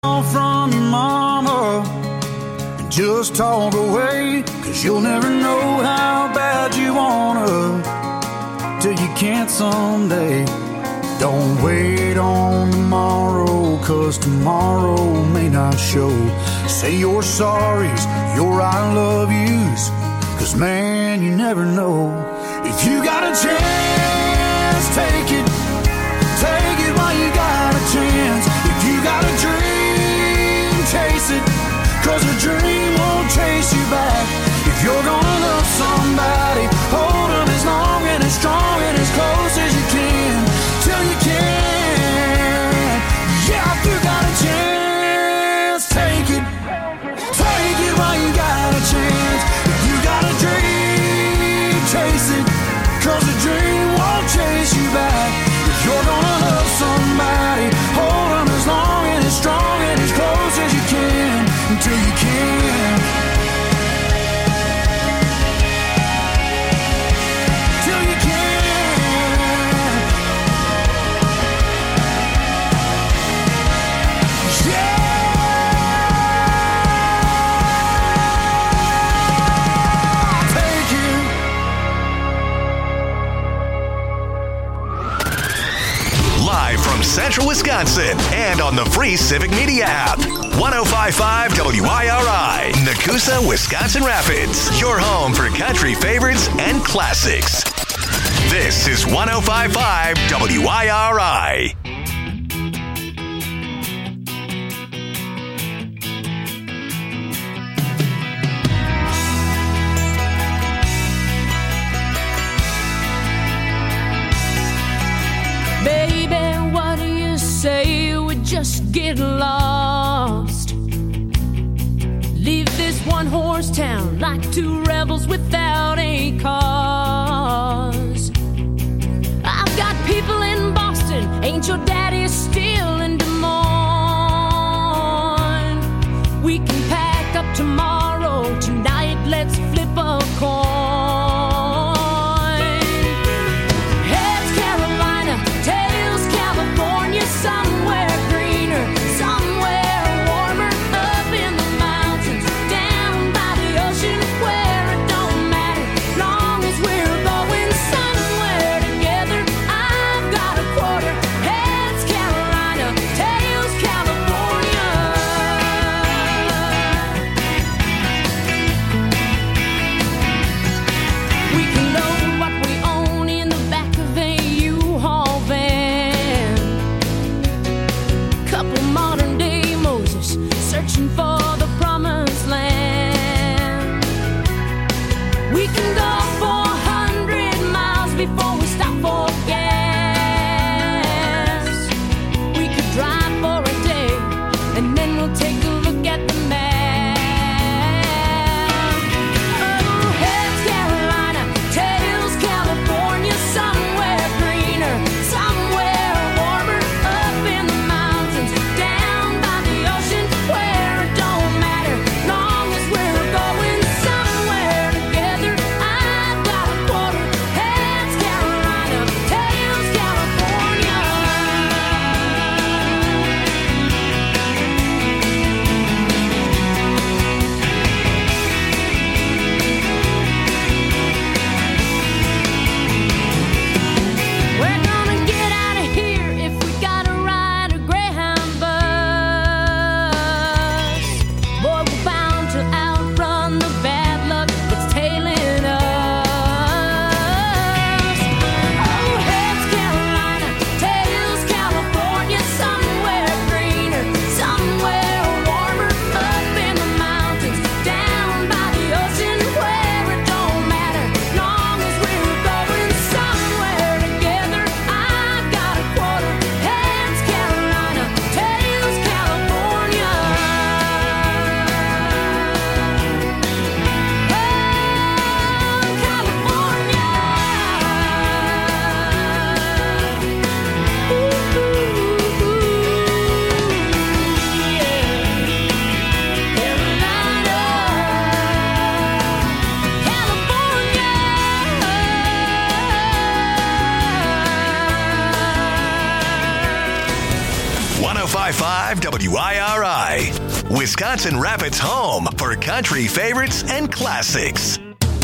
from your mama and just talk away, 'cause you'll never know how bad you wanna till you can't someday. Don't wait on tomorrow, 'cause tomorrow may not show. Say your sorries, your I love yous, 'cause man, you never know. If you got a chance, take it while you got a chance. If you got a dream, chase it, 'cause a dream won't chase you back. If you're gonna love somebody, hold them as long and as strong and as close as you can, till you can. Yeah, if you got a chance, take it while you got a chance. If you got a dream, chase it, 'cause a dream won't chase you back. If you're gonna love somebody, hold them as long and as strong and as close as you can, until you can. Till you can. Yeah. Take it. Live from Central Wisconsin and on the free Civic Media app. 105.5 WIRI, Nakusa, Wisconsin Rapids. Your home for country favorites and classics. This is 105.5 WIRI. Baby, what do you say we just get lost? Leave this one-horse town like two rebels without a cause. I've got people in Boston, ain't your daddy still in Des Moines? We can pack up tomorrow, tonight let's flip a coin. Heads Carolina, tails California, somewhere greener, somewhere warmer, up in the mountains, down by the ocean, where it don't matter, long as we're going somewhere together. I've got a quarter. Heads Carolina, tails California. We can load what we own in the back of a U-Haul van. Couple modern day Moses searching for the promised land. We can go 400 miles before we stop for gas. We could drive for a day and then we'll take a look at the map. Oh, heads Carolina, tails California, somewhere greener, somewhere warmer, up in the mountains, down by the ocean, where it don't WIRI, Wisconsin Rapids' home for country favorites and classics.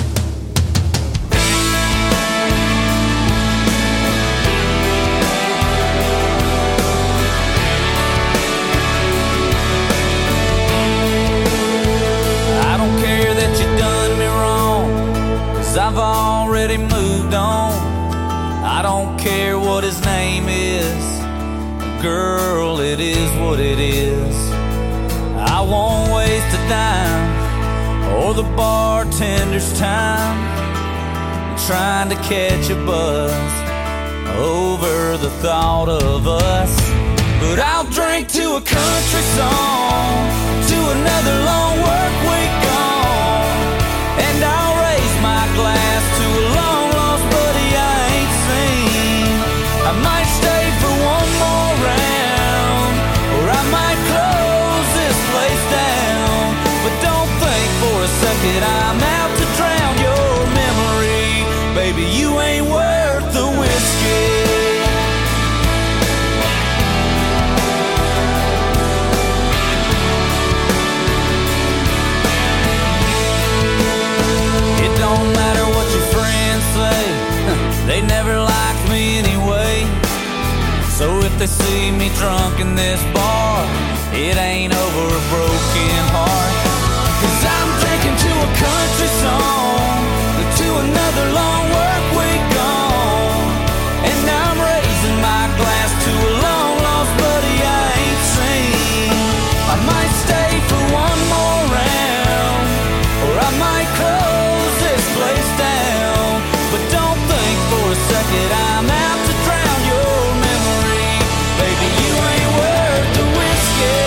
I don't care that you done me wrong, 'cause I've already moved on. I don't care what his name is, girl, it is what it is. I won't waste a dime or the bartender's time trying to catch a buzz over the thought of us. But I'll drink to a country song, to another long work week gone, and I'll raise my glass to a long lost buddy I ain't seen. I might stay for one more round, or I might close this place down. But don't think for a second I'm out to drown your memory. Baby, you ain't worth the whiskey. It don't matter what your friends say, they never liked me anyway. So if they see me drunk in this bar, it ain't over a broken heart. 'Cause I'm drinking to a country song, to another long work week gone, and I'm raising my glass to a long lost buddy I ain't seen. I might stay for one more round, or I might close this place down. But don't think for a second I'm out to drown your memory. Baby, you ain't worth the whiskey.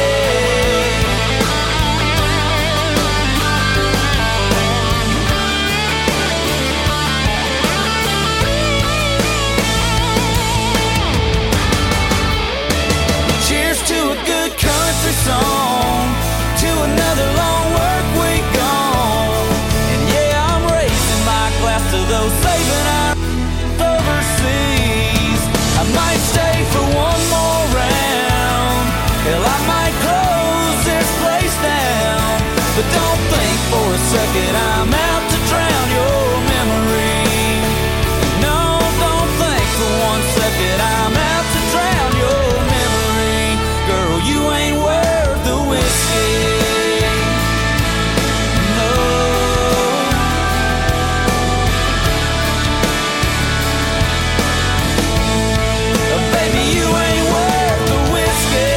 Cheers to a good country song, to another long work week gone. And yeah, I'm raising my glass to those saving our overseas. I might stay for one more round, hell, I might close this place down. But don't think for a second I'm out to drown your memory. No, don't think for one second I'm out to drown your memory. Girl, you ain't worth the whiskey. No. Baby, you ain't worth the whiskey.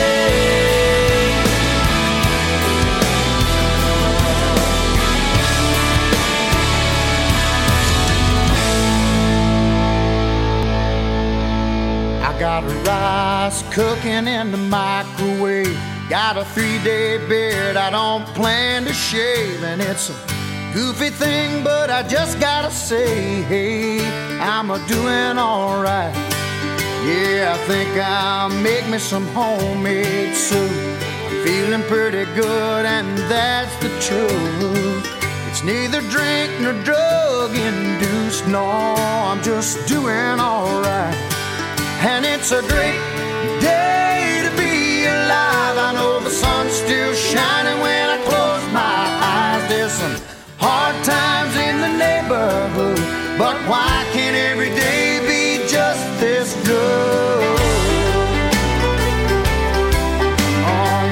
I got rice cooking in the microwave. Got a 3-day beard I don't plan to shave. And it's a goofy thing, but I just gotta say, hey, I'm a-doing alright. Yeah, I think I'll make me some homemade soup. I'm feeling pretty good, and that's the truth. It's neither drink nor drug induced, no, I'm just doing alright. And it's a great day to be alive. I know the sun's still shining when I close my eyes. There's some hard times in the neighborhood, but why can't every day be just this good? Oh,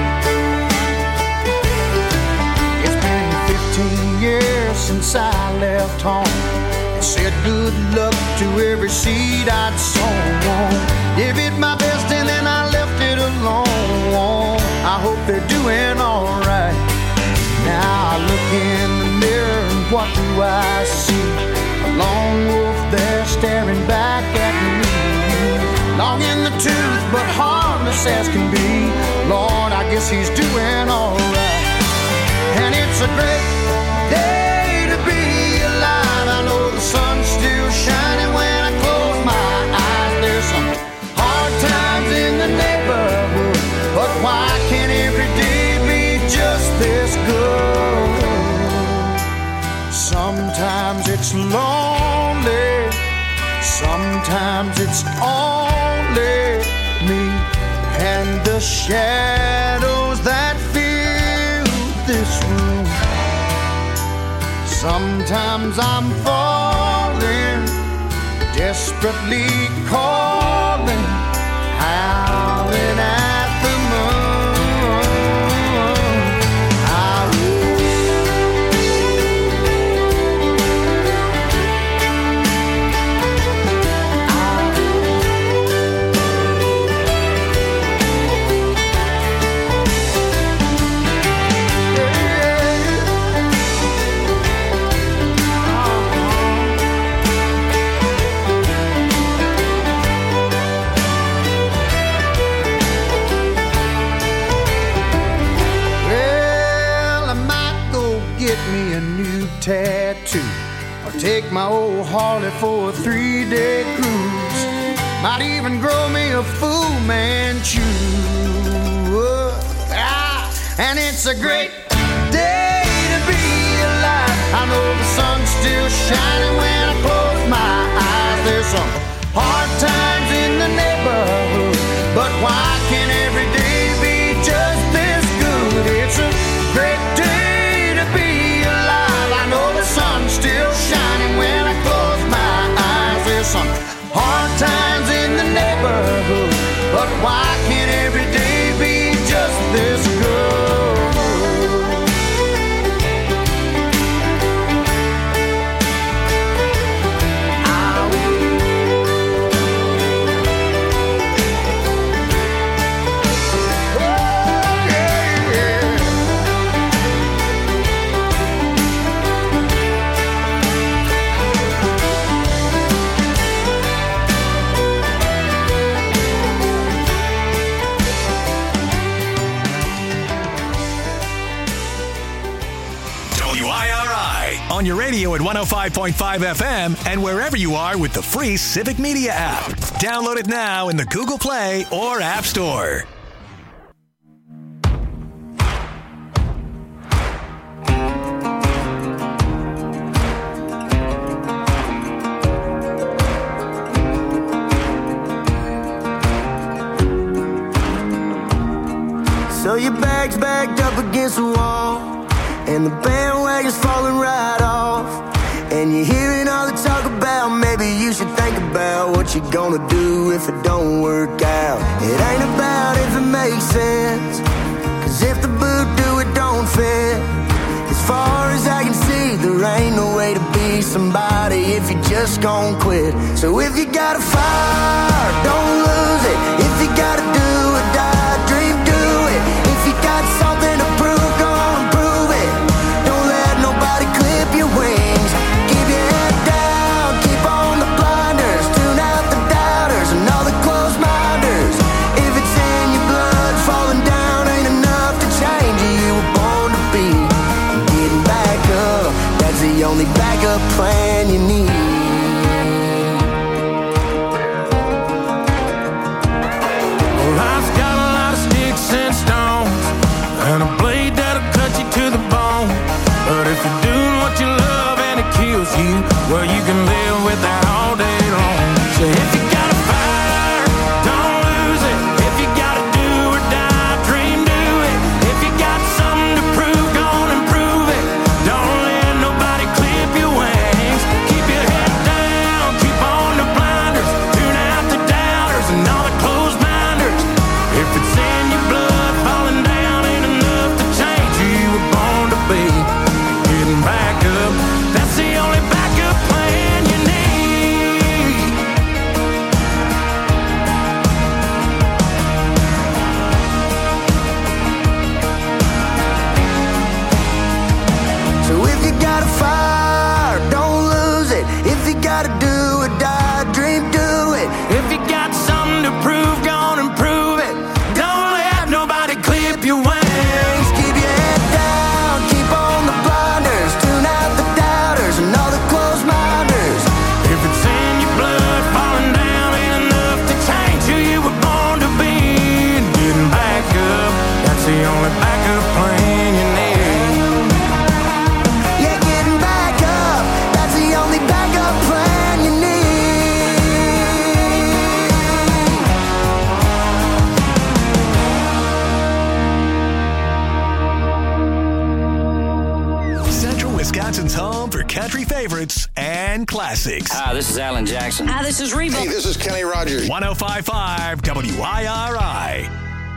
yeah. It's been 15 years since I left home. Said good luck to every seed I'd sown. Did it my best and then I left it alone. I hope they're doing alright. Now I look in the mirror and what do I see? A lone wolf there staring back at me. Long in the tooth but harmless as can be. Lord, I guess he's doing alright. And it's a great day to be alive. I know the sun's still shining when I close my eyes. There's some hard times in the neighborhood, but why can't every day be just this good? Sometimes it's lonely, sometimes it's only me and the shadow Sometimes I'm falling, desperately calling, howling at the moon. Tattoo, or take my old Harley for a 3-day cruise. Might even grow me a Fu Manchu. And it's a great day to be alive. I know the sun's still shining when I close my eyes. There's some hard times in the neighborhood, but why can't every day be just this good? It's a great day to be alive. I know the sun's still shining when I close my eyes. There's some hard times in the neighborhood, but why can't every day be just this good? On your radio at 105.5 FM and wherever you are with the free Civic Media app. Download it now in the Google Play or App Store. So your bag's backed up against the wall, and the bandwagon's falling right off. And you're hearing all the talk about maybe you should think about what you're gonna do if it don't work out. It ain't about if it makes sense, 'cause if the boot do, it don't fit. As far as I can see, there ain't no way to be somebody if you just gon' quit. So if you got a fire, don't lose it. If you gotta do or die, dream, do it. If you got something to prove, go on and prove it. Don't let nobody clip your wings. Keep your head down, keep on the blinders. Tune out the doubters and all the closed minders. If it's in your blood, falling down ain't enough to change you. You were born to be. Getting back up, that's the only backup plan you need. Life's got a lot of sticks and stones, and a blade that'll cut you to the bone. But if you're doing what you love and it kills you, well, you can live with that all day long. So if you got a fire, don't lose it. If you gotta do or die, dream, do it. If you got something to prove, go on and prove it. Don't let nobody clip your wings. Keep your head down, keep on the blinders. Tune out the doubters and all the closed minders. If it's in your blood, falling down ain't enough to change who you were born to be. Getting back up, that's the only backup plan you need. So if you got a fire, don't lose it. If you gotta do or die, dream, do it. If you got something to prove, go on and prove it. Don't let nobody clip your wings. Keep your head down, keep on the blinders. Tune out the doubters and all the closed minders. If it's in your blood, falling down ain't enough to change who you were born to be. And getting back up, that's the only backup plan you need. Yeah, getting back up, that's the only backup plan you need. Wisconsin's home for country favorites and classics. Hi, this is Alan Jackson. Hi, this is Reba. Hey, this is Kenny Rogers. 105.5 WIRI.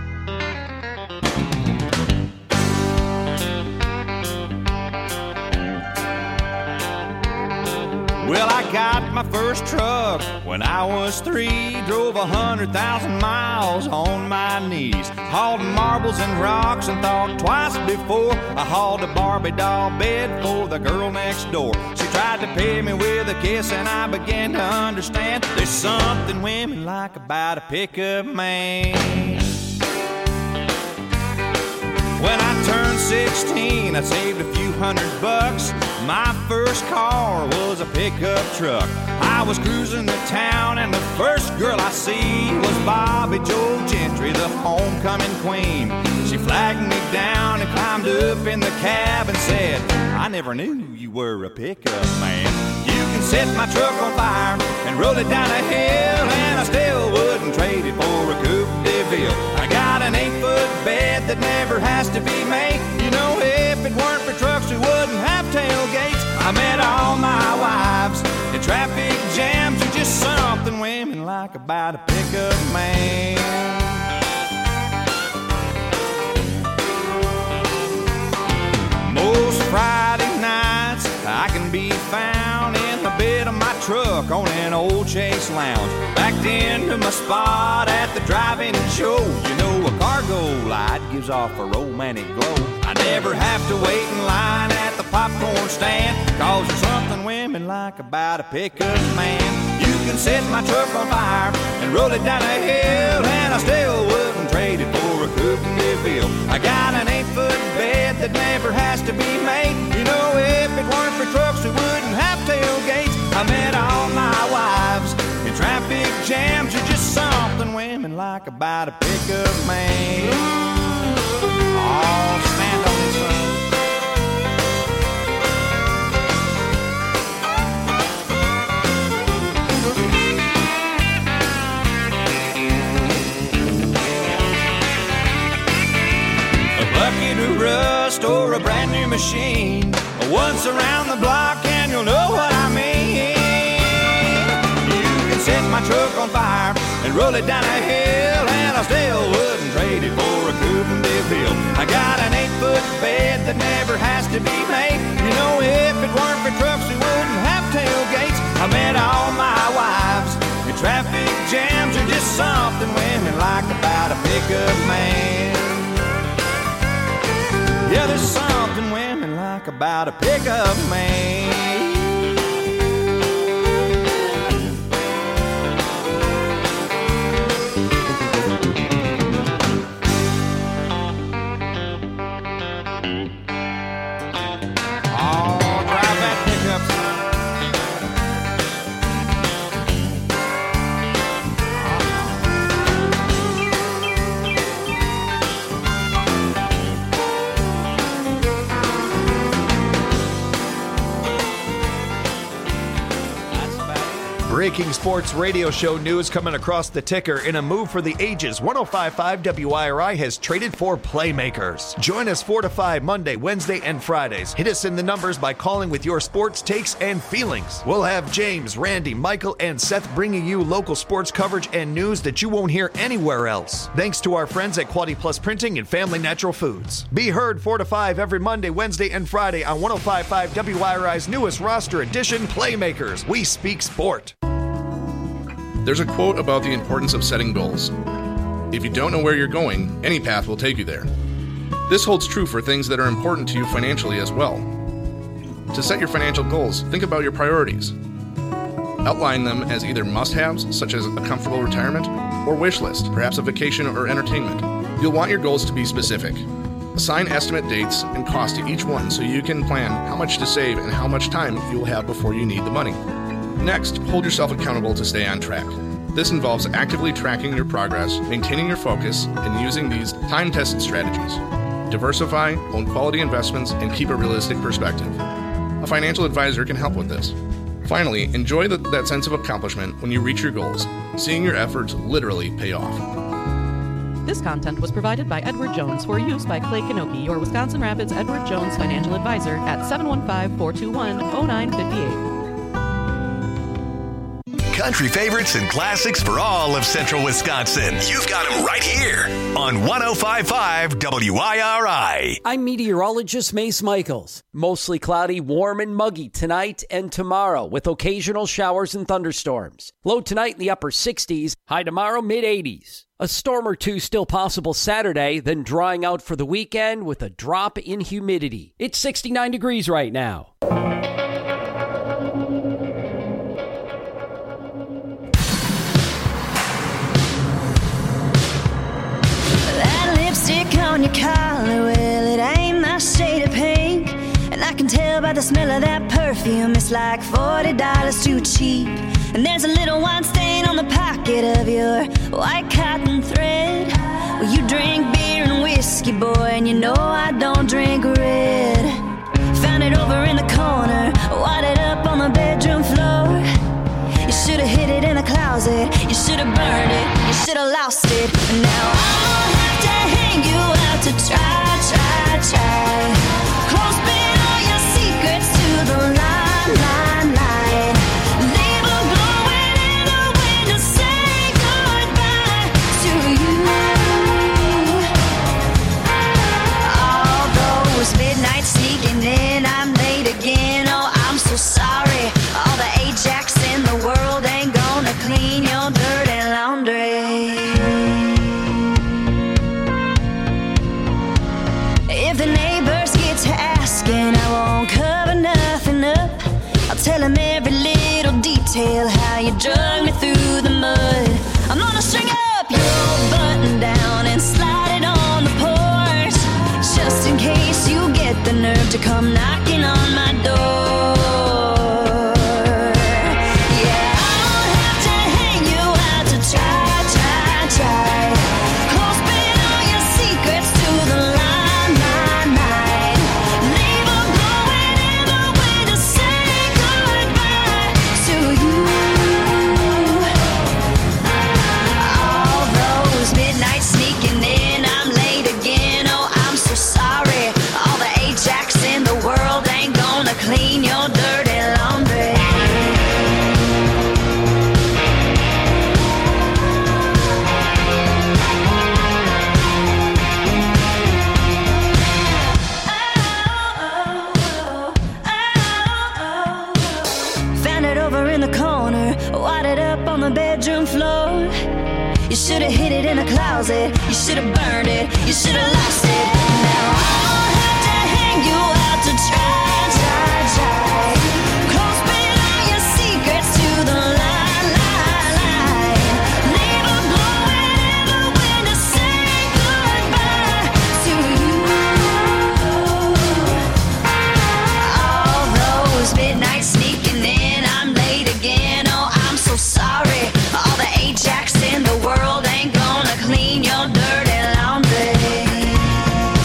Well, I got my first truck when I was 3. Drove 100,000 miles on my knees. Hauled marbles and rocks and thought twice before I hauled a Barbie doll bed for the girl next door. She tried to pay me with a kiss and I began to understand there's something women like about a pickup man. When I turned 16, I saved a few $100. My first car was a pickup truck. I was cruising to town and the first girl I see was Bobby Joe Gentry, the homecoming queen. She flagged me down and climbed up in the cab and said, I never knew you were a pickup man. You can set my truck on fire and roll it down a hill, and I still wouldn't trade it for a Coupe de Ville. I got an 8-foot bed that never has to be made. You know, if it weren't for trucks, we wouldn't have tailgates. I met all my wives in traffic jams. Are just something women like about a pickup man. Most Friday nights I can be found in the bed of my truck on an old Chase Lounge, backed into my spot at the drive-in show. You know, a cargo light gives off a romantic glow. I never have to wait in line at the popcorn stand, cause there's something women like about a pickup man. You can set my truck on fire and roll it down a hill, and I still wouldn't trade it for a Coupe de Ville. I got an 8-foot bed that never has to be made. You know, if it weren't for trucks, we wouldn't have tailgates. I met all my wives in traffic jams. Are just something women like about a pickup man. Oh, stand on this one. Bucket of rust or a brand new machine, once around the block and you'll know what I mean. You can set my truck on fire and roll it down a hill, and I still wouldn't trade it for a Coupe de Ville. I got an 8-foot bed that never has to be made. You know, if it weren't for trucks, we wouldn't have tailgates. I met all my wives in traffic jams. Are just something women like about a pickup man. Yeah, there's something women like about a pickup man. Oh, drive that pickup, son. Breaking sports radio show news coming across the ticker. In a move for the ages, 105.5 WIRI has traded for playmakers. Join us 4 to 5 Monday, Wednesday, and Fridays. Hit us in the numbers by calling with your sports takes and feelings. We'll have James, Randy, Michael, and Seth bringing you local sports coverage and news that you won't hear anywhere else. Thanks to our friends at Quality Plus Printing and Family Natural Foods. Be heard 4 to 5 every Monday, Wednesday, and Friday on 105.5 WIRI's newest roster edition, Playmakers. We speak sport. There's a quote about the importance of setting goals. If you don't know where you're going, any path will take you there. This holds true for things that are important to you financially as well. To set your financial goals, think about your priorities. Outline them as either must-haves, such as a comfortable retirement, or wish list, perhaps a vacation or entertainment. You'll want your goals to be specific. Assign estimate dates and cost to each one so you can plan how much to save and how much time you'll have before you need the money. Next, hold yourself accountable to stay on track. This involves actively tracking your progress, maintaining your focus, and using these time-tested strategies. Diversify, own quality investments, and keep a realistic perspective. A financial advisor can help with this. Finally, enjoy that sense of accomplishment when you reach your goals, seeing your efforts literally pay off. This content was provided by Edward Jones for use by Clay Kanoki, your Wisconsin Rapids Edward Jones financial advisor at 715-421-0958. Country favorites and classics for all of central Wisconsin. You've got them right here on 105.5 WIRI. I'm meteorologist Mace Michaels. Mostly cloudy, warm, and muggy tonight and tomorrow with occasional showers and thunderstorms. Low tonight in the upper 60s, high tomorrow mid-80s. A storm or two still possible Saturday, then drying out for the weekend with a drop in humidity. It's 69 degrees right now. On your collar, well, it ain't my shade of pink. And I can tell by the smell of that perfume, it's like $40 too cheap. And there's a little wine stain on the pocket of your white cotton thread. Well, you drink beer and whiskey, boy, and you know I don't drink red. Found it over in the corner, wadded up on the bedroom floor. You should've hid it in a closet, you should've burned it, you should've lost it. And now I'll have to hang you out to try. Close bin all your secrets to the line. Leave a glowing in the wind to say goodbye to you. All those midnights sneaking in, I'm late again. Oh, I'm so sorry. All the Ajax in the world ain't gonna clean your dirty laundry. If the neighbors get to asking, I won't cover nothing up. I'll tell them every little detail, how you drug me through the mud. I'm gonna string up your old button down and slide it on the porch, just in case you get the nerve to come knocking on my door. Yeah, I'll have to hang you out to try. Close bin all your secrets to the line. Leave a glowing in the wind to say goodbye to you. All those midnights sneaking in, I'm late again. Oh, I'm so sorry. All the Ajax in the world ain't gonna clean your dirty laundry. Found it over in the corner, wadded up on the bedroom floor. You should've hid it in a closet, you should've burned it, you should've lost it. Now I'll have to hang you out to try. Close bin all your secrets to the line. Leave a glowing in the wind to say goodbye to you. All those midnights sneaking in, I'm late again. Oh, I'm so sorry. All the Ajax in the world ain't gonna clean your dirty laundry.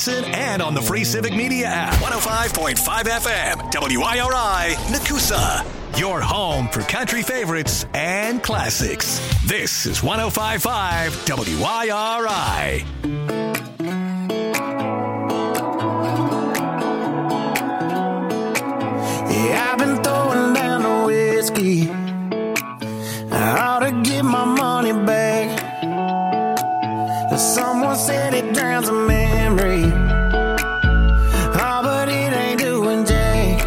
Wisconsin and on the free Civic Media app. 105.5 FM, WIRI, Nakusa. Your home for country favorites and classics. This is 105.5 WIRI. Yeah, I've been throwing down the whiskey. I ought to get my money back. Someone said it drowns a memory. Oh, but it ain't doing jack.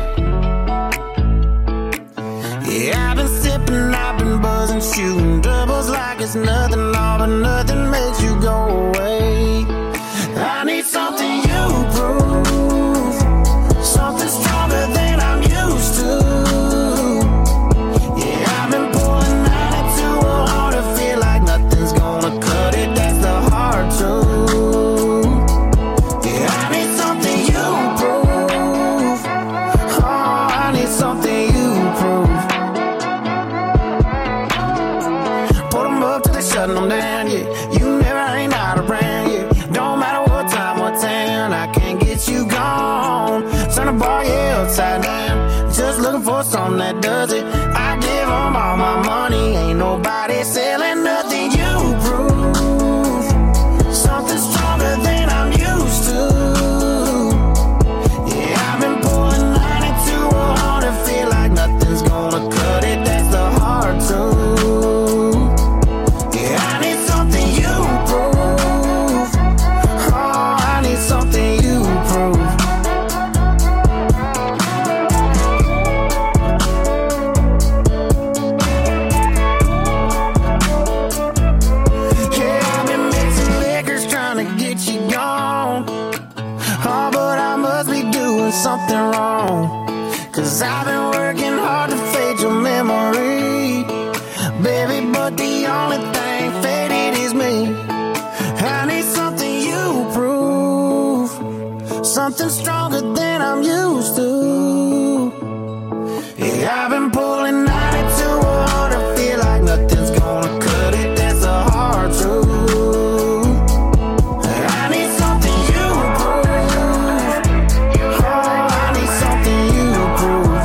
Yeah, I've been sipping, I've been buzzing, shooting doubles like it's nothing, all but nothing makes you go away. I need something you prove, something stronger than I'm used to. Yeah, I've been pulling out it too hard to feel like nothing's gonna cut it. That's the hard truth. Yeah, I need something you prove. Oh, I need something you prove. Put them up till they shutting them down, yeah. You never ain't out around, yeah. Don't matter what time, what town, I can't get you gone. Turn the bar, yeah, upside down. Just looking for something that does it. I give them all my money, ain't nobody selling nothing. You prove something stronger than I'm used to. Yeah, I've been pulling 92 hard to feel like nothing's gonna cut it. That's the hard truth. Yeah, I need something you prove. Oh, I need something you prove. Yeah, I've been mixing liquors trying to get you gone. Oh, but I must be doing something wrong. 'Cause I've been working hard to fade your memory, baby, but the only thing faded is me. I need something you prove, something stronger than I'm used to. Yeah, I've been pulling 92 hard to feel like nothing's gonna cut it. That's a hard truth. I need something you prove. Oh, I need something you prove.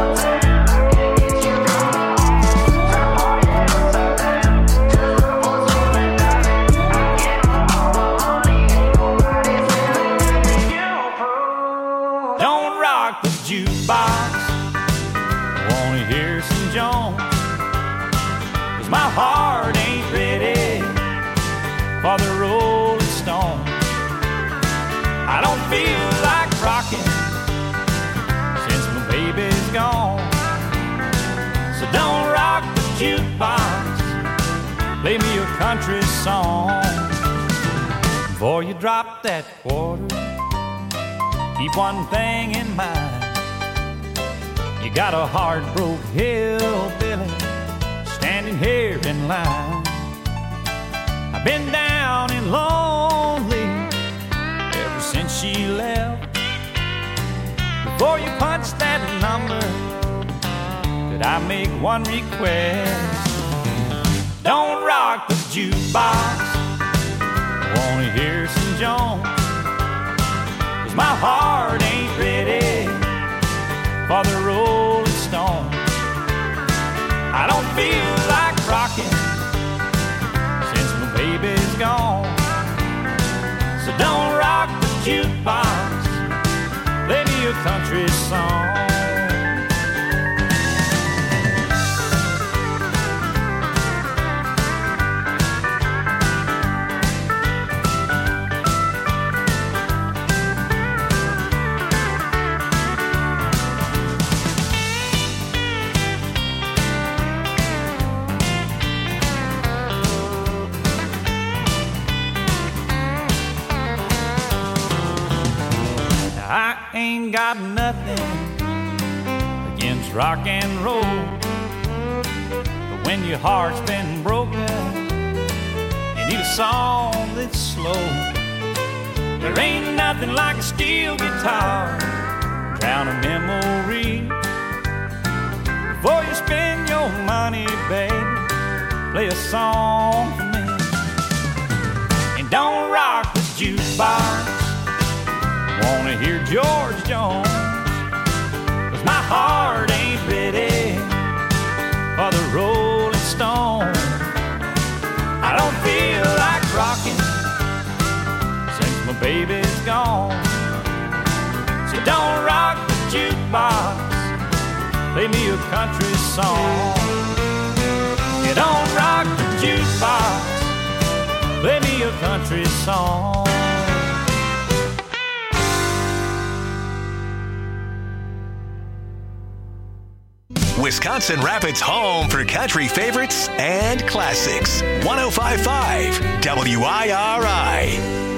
Don't rock the jukebox. Wanna hear some Jones? 'Cause my heart ain't ready for the Rolling Stones. I don't feel like rocking since my baby's gone. So don't rock the jukebox. Play me a country song. Before you drop that quarter, keep one thing in mind. You got a heart-broke hillbilly standing here in line. I've been down and lonely ever since she left. Before you punch that number, could I make one request? Don't rock the jukebox. I wanna hear some Jones. 'Cause my heart ain't ready for the Rolling Stones. I don't feel like rocking since my baby's gone. So don't rock the jukebox. Play me a country song. I ain't got nothing against rock and roll, but when your heart's been broken, you need a song that's slow. There ain't nothing like a steel guitar, drown a memory. Before you spend your money, baby, play a song for me. And don't rock the jukebox. wanna hear George Jones. 'Cause my heart ain't ready for the Rolling Stone. I don't feel like rocking since my baby's gone. So don't rock the jukebox, play me a country song. You don't rock the jukebox, play me a country song. Wisconsin Rapids' home for country favorites and classics. 105.5 WIRI.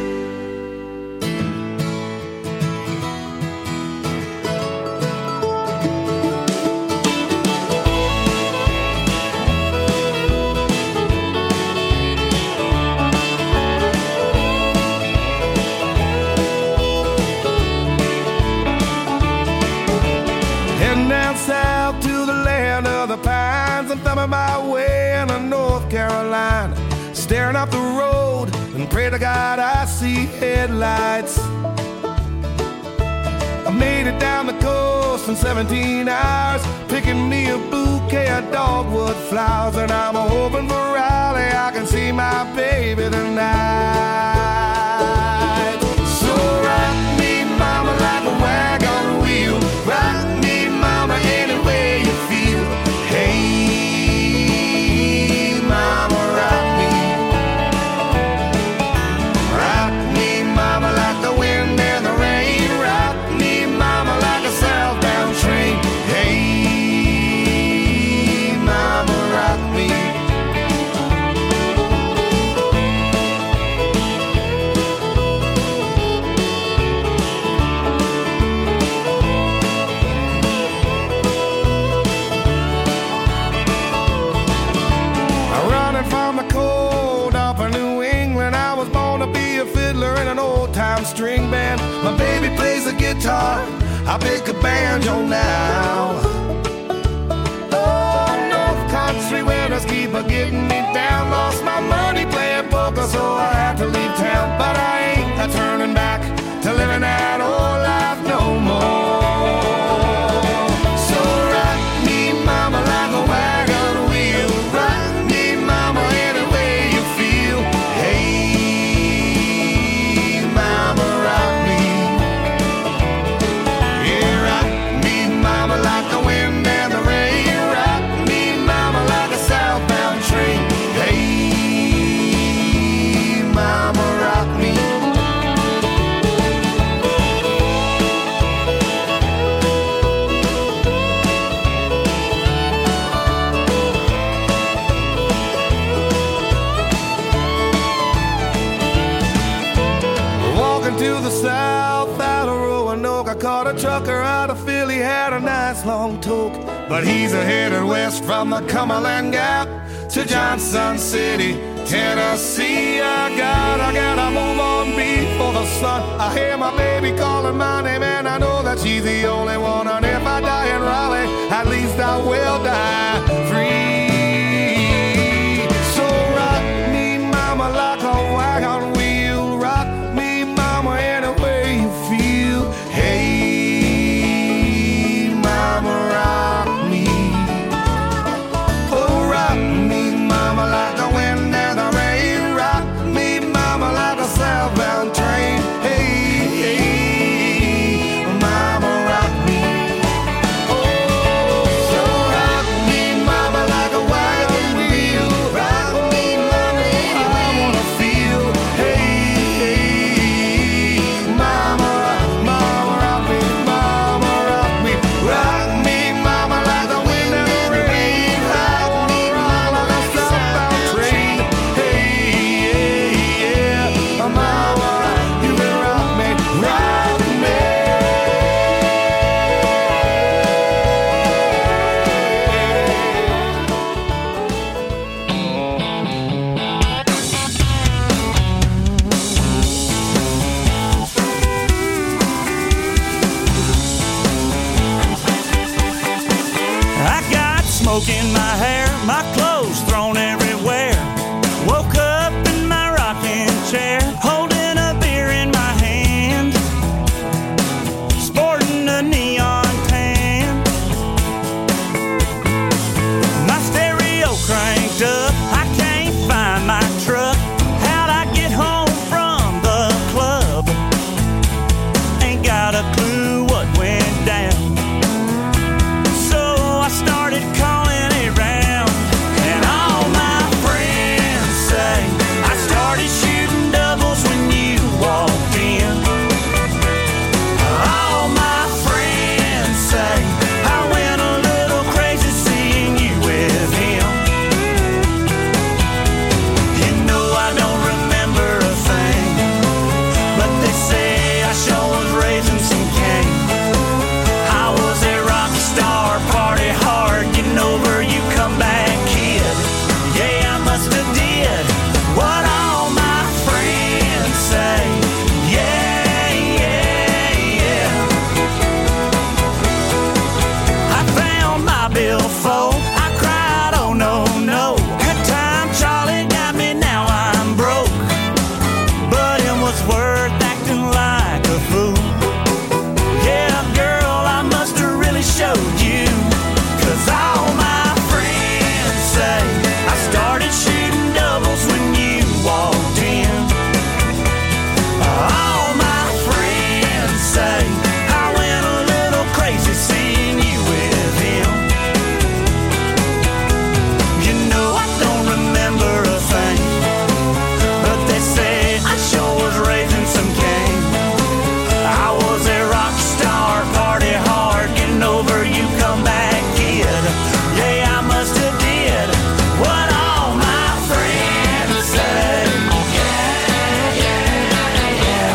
Heading down south to the land of the pines. I'm thumbing my way into North Carolina, staring up the road and pray to God I see headlights. I made it down the coast in 17 hours, picking me a bouquet of dogwood flowers, and I'm hoping for Raleigh I can see my baby tonight. So rock me, mama, like a wagon wheel. Rock me, mama, any way you feel. Hey, mama, rock me. Rock me, mama, like the wind and the rain. Rock me, mama, like a southbound train. Hey, mama, rock me. Running from the cold off of New England, I was born to be a fiddler in an old-time string band. My baby plays the guitar, I pick a banjo now. Oh, North Country winters keep a getting me down. Lost my money playing poker, so I had to leave town. But I ain't a turning back to living that old life no more. So rock me, mama, like a wagon wheel. Rock me, mama, any way you feel. Hey, mama, rock me. Yeah, rock me, mama, like the wind and the rain. Rock me, mama, like a southbound train. Hey, mama, rock me. Walking to the south out of Roanoke, I caught a trucker out of Philly, had a nice long toke. But he's headed west from the Cumberland Gap to Johnson City, Tennessee. I gotta move on before the sun. I hear my baby calling my name, and I know that she's the only one. And if I die in Raleigh, at least I will die free. So rock me, mama, like a wagon wheel. Rock me, mama, any way you feel. Hey, mama, rock me. Oh, rock me, mama, like the wind and the rain. Rock me, mama, like a southbound train. Hey, mama, rock me. Oh, so rock up, I can't find my truck. How'd I get home from the club? Ain't got a clue what went down. So I started calling around, and all my friends say I started shooting doubles when you walked in. All my friends say I went a little crazy seeing you with him. You know I don't remember a thing, but they say I sure was raising some cane. I was a rock star, party hard, getting over you come back kid. Yeah, I must have did what all my friends say. Yeah, yeah, yeah. I found my billfold, I cried, oh no, no. That time Charlie got me, now I'm broke. But it was worth acting like a fool. Yeah, girl, I must have really showed you. 'Cause all my friends say I started shooting doubles when you walked in. All my friends say I went a little crazy seeing you with him. You know I don't remember a thing, but they say I sure was raising some cane. I was a rock star, party hard, getting over you come back kid. Yeah, I must have did what all my friends say. Yeah, yeah, yeah.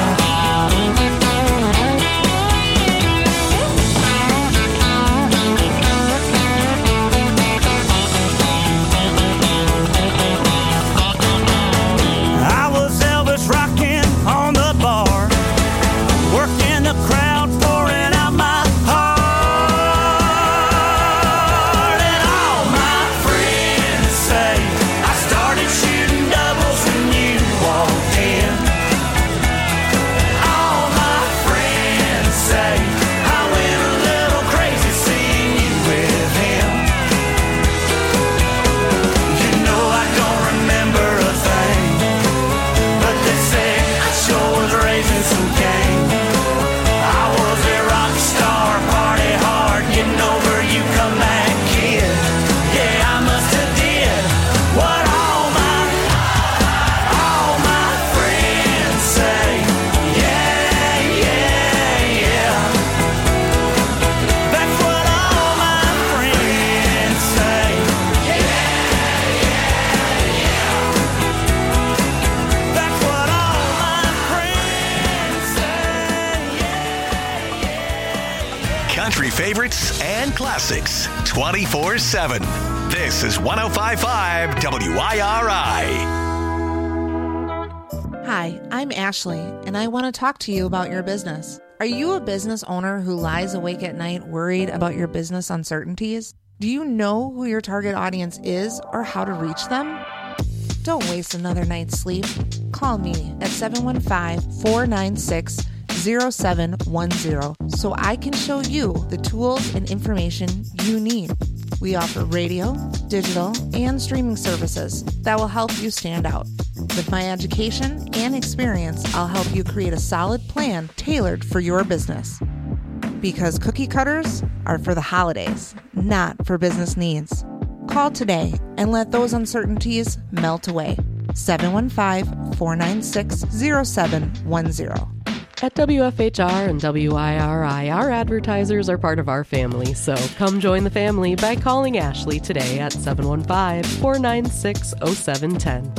I was Elvis rocking on the bar, working the crowd, pouring out my heart. And all my friends say I started shooting doubles when you walked in. All my friends say I went a little crazy seeing you with him. You know I don't remember a thing, but they say I sure was raising some cane. I was a rock star, party hard, getting over you come back kid. Yeah, I must have did what all my friends say. Yeah, yeah, yeah. That's what all my friends say. Yeah, yeah, yeah. That's what all my friends say. Country favorites and classics 24/7. This is 105.5 WIRI. Hi, I'm Ashley, and I want to talk to you about your business. Are you a business owner who lies awake at night worried about your business uncertainties? Do you know who your target audience is or how to reach them? Don't waste another night's sleep. Call me at 715-496-0710 so I can show you the tools and information you need. We offer radio, digital, and streaming services that will help you stand out. With my education and experience, I'll help you create a solid plan tailored for your business. Because cookie cutters are for the holidays, not for business needs. Call today and let those uncertainties melt away. 715-496-0710. At WFHR and WIRI, our advertisers are part of our family, so come join the family by calling Ashley today at 715-496-0710.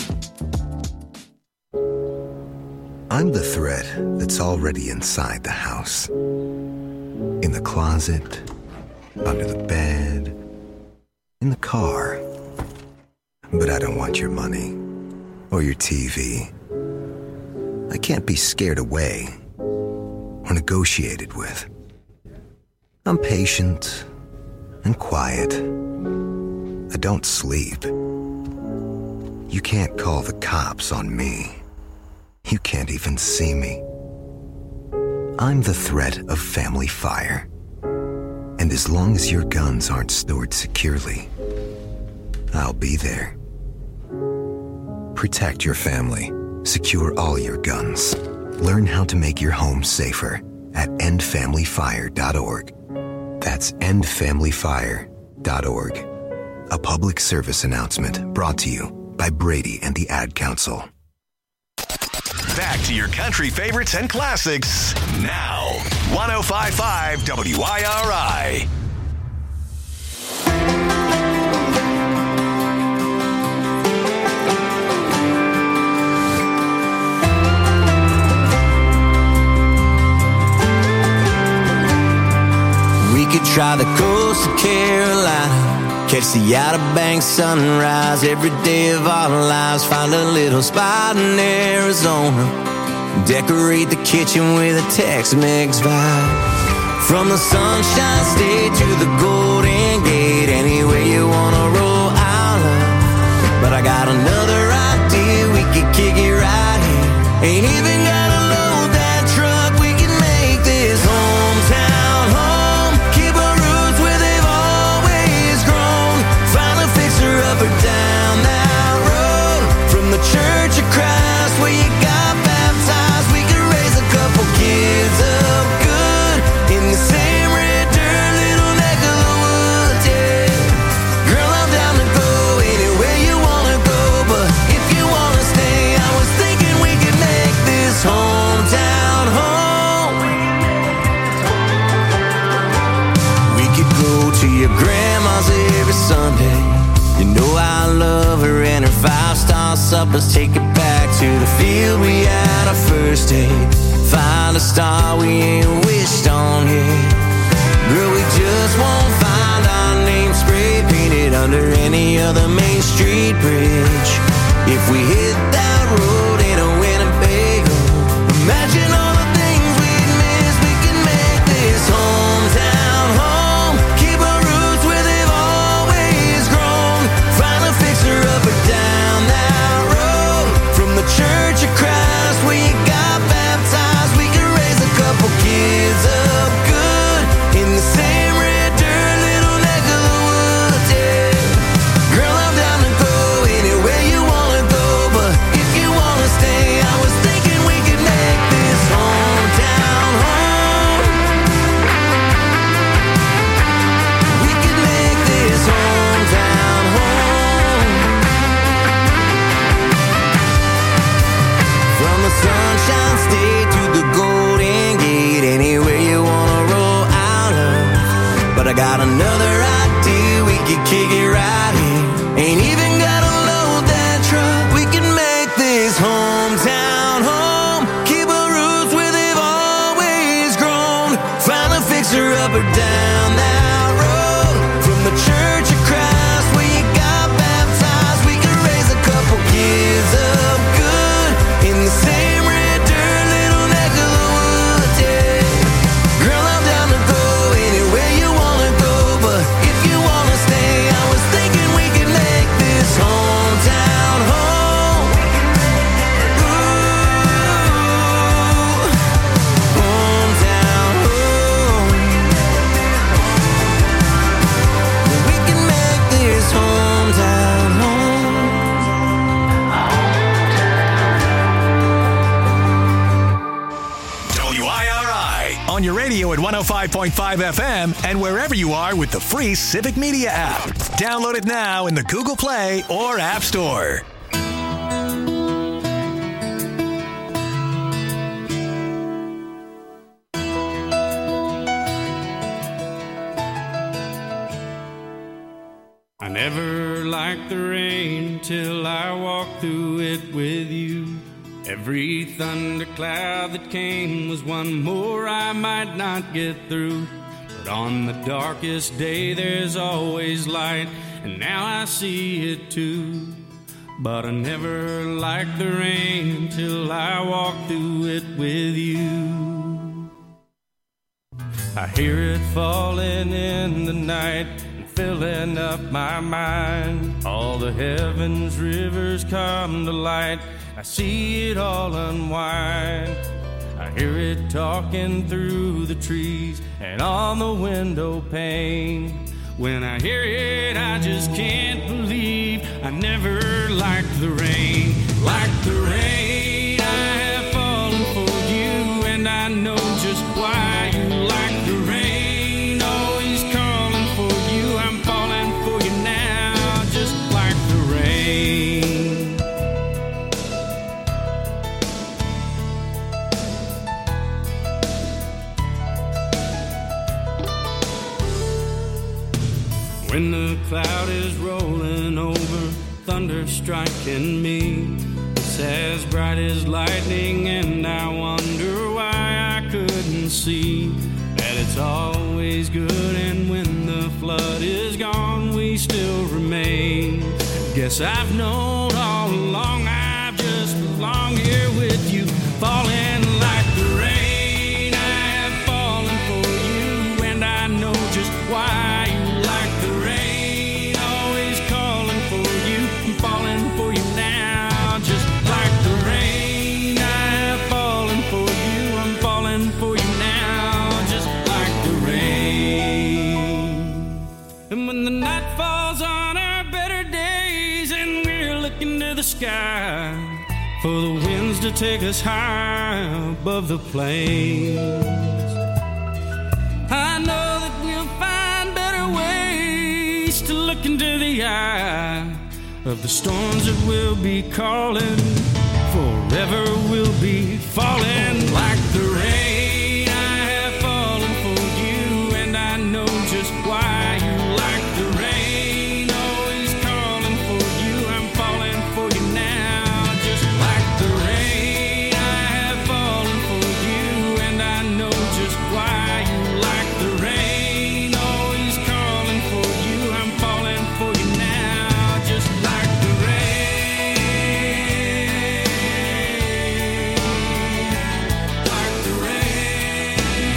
I'm the thread that's already inside the house. In the closet, under the bed, in the car. But I don't want your money or your TV. I can't be scared away or negotiated with. I'm patient and quiet. I don't sleep. You can't call the cops on me. You can't even see me. I'm the threat of family fire. And as long as your guns aren't stored securely, I'll be there protect your family. Secure all your guns. Learn how to make your home safer at endfamilyfire.org. That's endfamilyfire.org. A public service announcement brought to you by Brady and the Ad Council. Back to your country favorites and classics now. 105.5 WIRI. We could try the coast of Carolina, catch the Outer Banks sunrise every day of our lives. Find a little spot in Arizona, decorate the kitchen with a Tex-Mex vibe. From the Sunshine State to the Golden Gate, anywhere you wanna roll out of. But I got another idea, we could kick it right here. Ain't even gotta load that truck, we can make this hometown home. Keep our roots where they've always grown. Find a fixer up or down that road. From the Church of Christ where you got baptized, we could raise a couple kids up good in the same red dirt little neck of the woods, yeah. Girl, I'm down to go anywhere you wanna go, but if you wanna stay, I was thinking we could make this hometown home. We could go to your grandma's every Sunday. You know I love her and her 5-star suppers. Take it back to the field we had our first date. Find a star we ain't wished on yet. Girl, we just won't find our name spray painted under any other Main Street bridge. If we hit that road in a Winnebago, imagine all the things we'd miss. We can make this hometown home. Keep our roots where they've always grown. Find a fixer up or down that road. From the Church of Christ where you got baptized, we can raise a couple kids up good in the same red dirt little neck of the woods, yeah. Girl, I'm down to go anywhere you wanna go, but if you wanna stay, I was thinking we could make this hometown home. We could make this hometown home. From the Sunshine State to the Golden Gate, anywhere you wanna roll out of. But I got another idea, we could kick it right here. Ain't even gotta load that truck, we can make this hometown home. Keep our roots where they've always grown. Find a fixer up or down that road. From the Church of Christ where you got baptized, we can raise a couple kids up good in the same red dirt little neck of the woods, yeah. Girl, I'm down to go anywhere you wanna go, but if you wanna stay, I was thinking we could make this hometown home. Ooh, hometown home. We can make this hometown home. WIRI on your radio at 105.5 FM and wherever you are with the free Civic Media app. Download it now in the Google Play or App Store. I never liked the rain till I walked through it with you. Every thundercloud that came was one more I might not get through. But on the darkest day there's always light, and now I see it too. But I never liked the rain till I walked through it with you. I hear it falling in the night, filling up my mind. All the heavens rivers come to light, I see it all unwind. I hear it talking through the trees and on the window pane. When I hear it, I just can't believe I never liked the rain. Like the rain, I have fallen for you, and I know just why you like the rain. Always calling for you, I'm falling for you now, just like the rain. When the cloud is rolling over, thunder striking me, it's as bright as lightning, and I wonder why I couldn't see that it's always good, and when the flood is gone, we still remain. Guess I've known all along, I've just belonged here with you, falling like the rain. I have fallen for you, and I know just why you like the rain. Always calling for you, I'm falling for you now, just like the rain. I have fallen for you, I'm falling for you now, just like the rain. And when the night falls on our better days, and we're looking to the sky for the winds to take us high above the plains, I know that we'll find better ways to look into the eye of the storms that will be calling. Forever we'll be falling like the rain. I have fallen for you, and I know just why you like the rain. Always calling for you, I'm falling for you now, just like the rain. I have fallen for you, and I know just why you like the rain. Always calling for you, I'm falling for you now, just like the rain. Like the rain.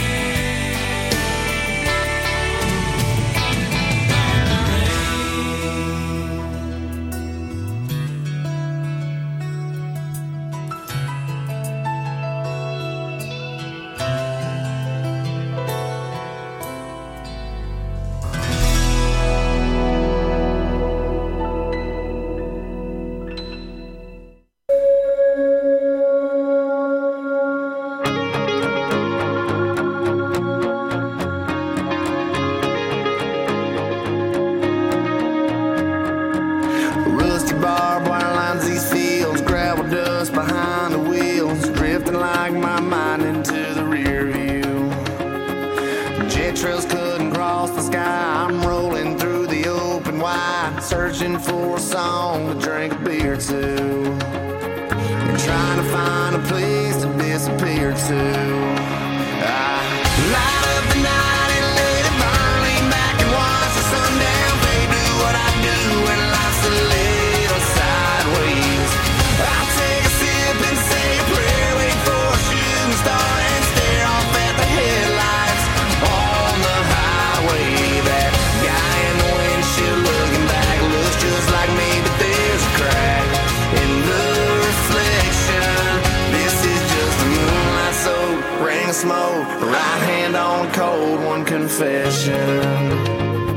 Rusty barbed wire lines these fields, gravel dust behind the wheels, drifting like my mind into the rear view. Jet trails couldn't cross the sky, I'm rolling through the open wide, searching for a song to drink a beer to, and trying to find a place to disappear to. I light up the night and let it burn, lean back and watch the sundown fade, do what I do when life's a little sideways. I'll take a sip and say a prayer, wait for a shooting star and stare off at the headlights on the highway. That guy in the windshield looking back looks just like me, but there's a crack in the reflection. This is just a moonlight soaked ring of smoke, right hand on a cold one confession.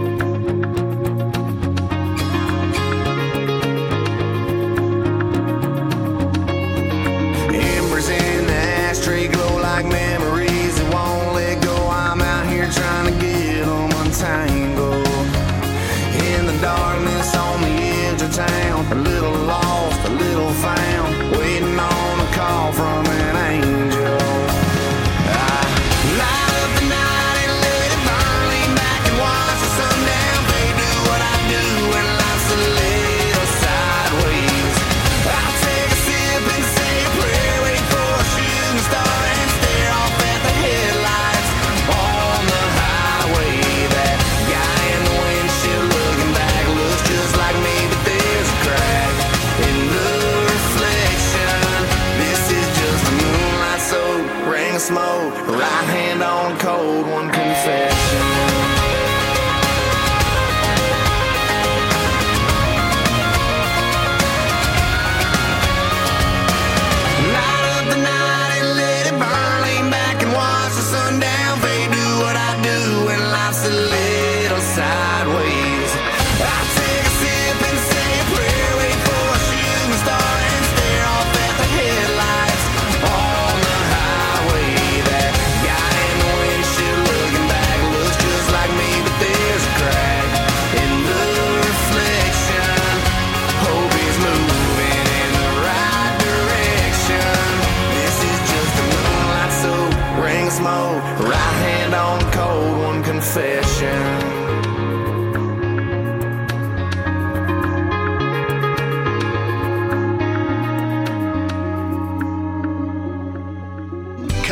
Embers in the ashtray glow like memories that won't let go. I'm out here trying to get them untangled. In the darkness on the edge of town, a little lost, a little found, waiting on a call from an angel. I light up the night and let it burn, lean back and watch the sun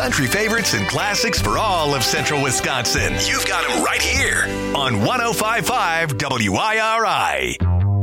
country favorites and classics for all of central Wisconsin. You've got them right here on 105.5 WIRI.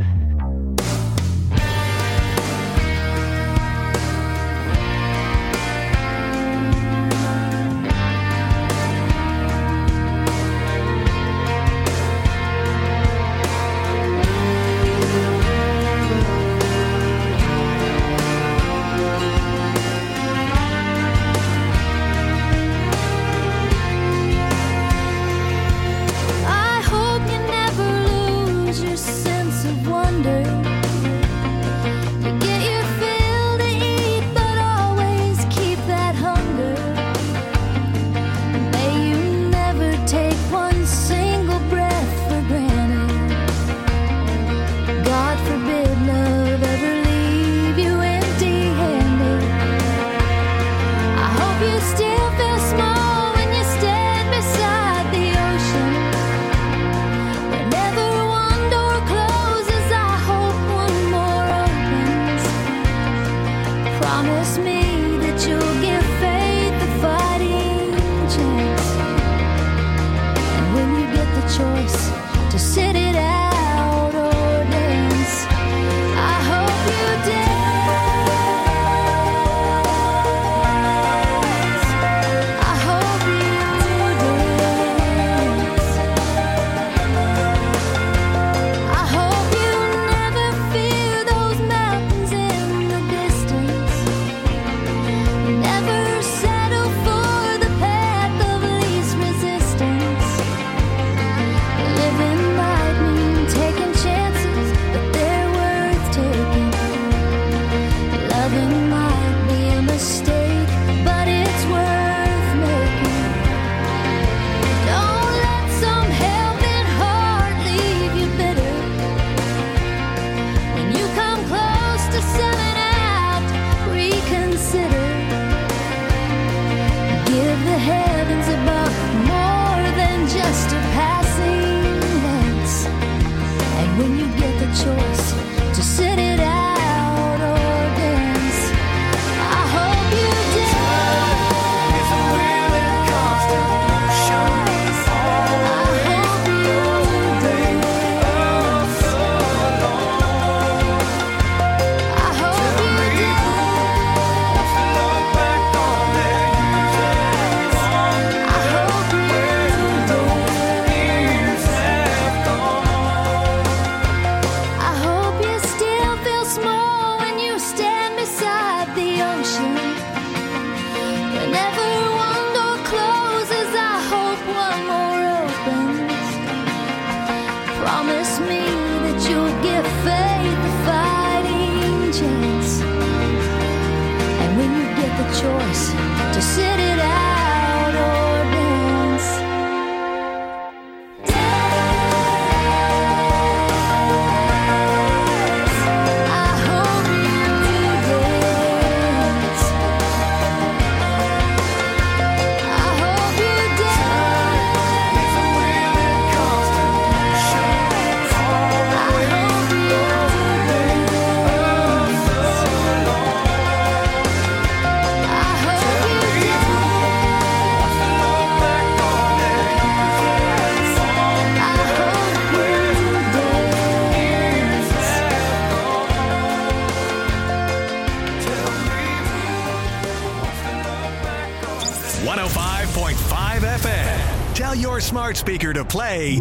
Tell your smart speaker to play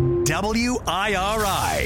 WIRI.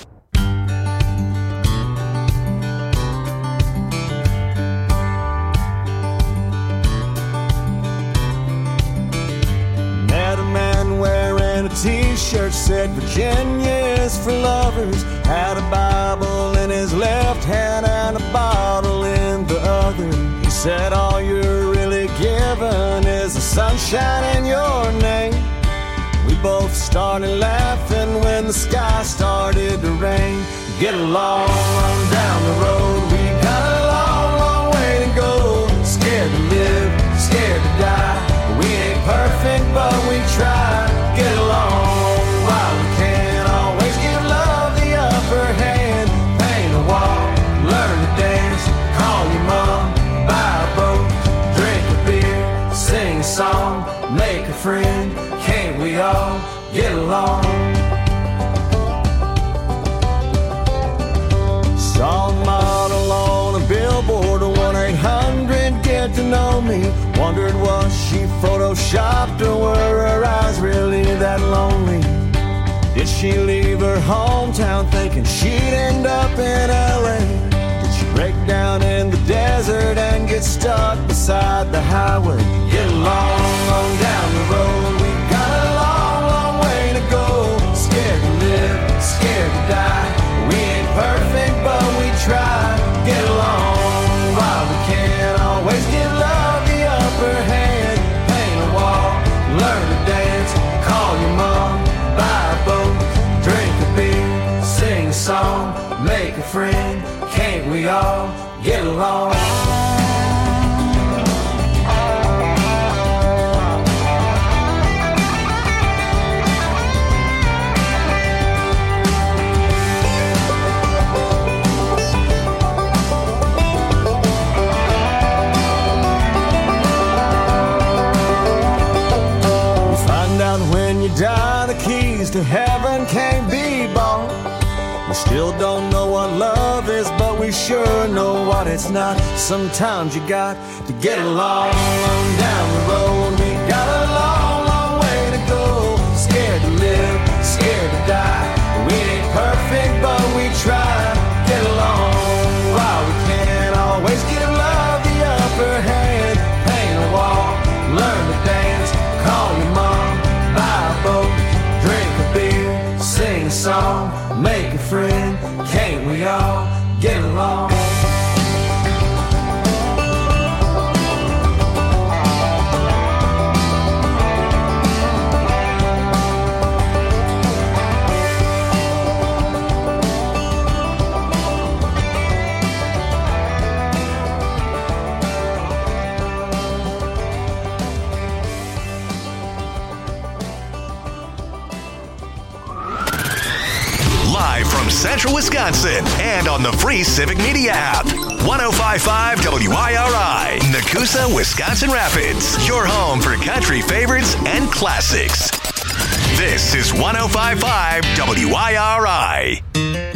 Met a man wearing a t-shirt said Virginia's for lovers. Had a Bible in his left hand and a bottle in the other. He said all you're really given is the sunshine in your name. We both started laughing when the sky started to rain. Get along on down the road. We got a long, long way to go. Scared to live, scared to die. We ain't perfect, but we try. Get along while we can. Always give love the upper hand. Paint a wall, learn to dance. Call your mom, buy a boat, drink a beer, sing a Wondered, was she photoshopped, or were her eyes really that lonely? Did she leave her hometown thinking she'd end up in LA? Did she break down in the desert and get stuck beside the highway? Get long on down the road, we got a long, long way to go. Scared to live, scared to die. We ain't perfect, but we try. Get along while we can. Always give love the upper hand. Paint a wall, learn to dance. Call your mom, buy a boat, drink a beer, sing a song, make a friend. Can't we all get along? Die, the keys to heaven can't be bought. We still don't know what love is, but we sure know what it's not. Sometimes you got to get along down the road. We got a long, long way to go. Scared to live, scared to die. We ain't perfect, but we try. Get along while we can. Always give love the upper hand. Paint a wall, learn to dance. Call your mom, buy a boat, drink a beer, sing a song, make a friend. Can't we all get along? From Central Wisconsin and on the free Civic Media app. 105.5 WIRI, Nakusa, Wisconsin Rapids. Your home for country favorites and classics. This is 105.5 WIRI.